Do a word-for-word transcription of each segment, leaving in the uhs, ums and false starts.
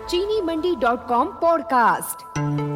चीनी Mandi dot com podcast.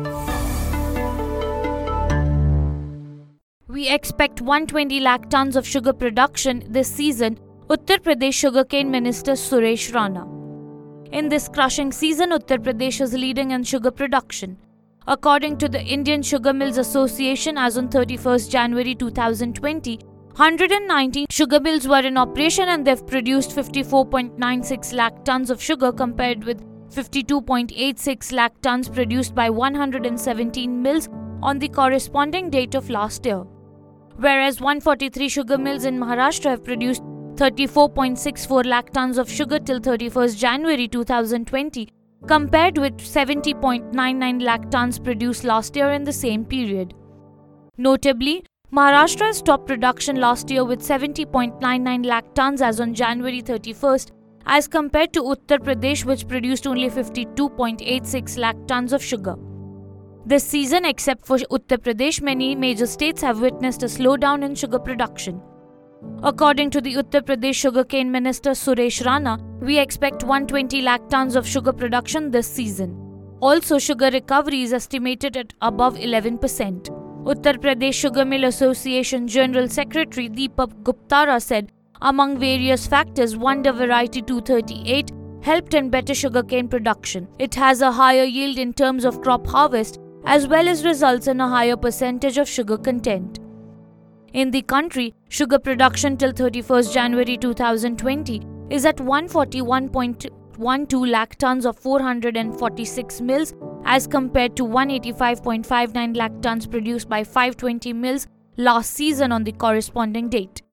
We expect one hundred twenty lakh tons of sugar production this season, Uttar Pradesh Sugarcane Minister Suresh Rana. In this crushing season, Uttar Pradesh is leading in sugar production. According to the Indian Sugar Mills Association, as on thirty-first January two thousand twenty, one hundred nineteen sugar mills were in operation and they've produced fifty-four point nine six lakh tons of sugar compared with fifty-two point eight six lakh tons produced by one hundred seventeen mills on the corresponding date of last year. Whereas one hundred forty-three sugar mills in Maharashtra have produced thirty-four point six four lakh tons of sugar till thirty-first January two thousand twenty, compared with seventy point nine nine lakh tons produced last year in the same period. Notably, Maharashtra has topped production last year with seventy point nine nine lakh tons as on January thirty-first, as compared to Uttar Pradesh, which produced only fifty-two point eight six lakh tons of sugar. This season, except for Uttar Pradesh, many major states have witnessed a slowdown in sugar production. According to the Uttar Pradesh Sugarcane Minister Suresh Rana, we expect one hundred twenty lakh tons of sugar production this season. Also, sugar recovery is estimated at above eleven percent. Uttar Pradesh Sugar Mill Association General Secretary Deepak Guptara said, among various factors, Wonder Variety two thirty-eight helped in better sugarcane production. It has a higher yield in terms of crop harvest, as well as results in a higher percentage of sugar content. In the country, sugar production till thirty-first January two thousand twenty is at one hundred forty-one point one two lakh tons of four hundred forty-six mills, as compared to one hundred eighty-five point five nine lakh tons produced by five hundred twenty mills last season on the corresponding date.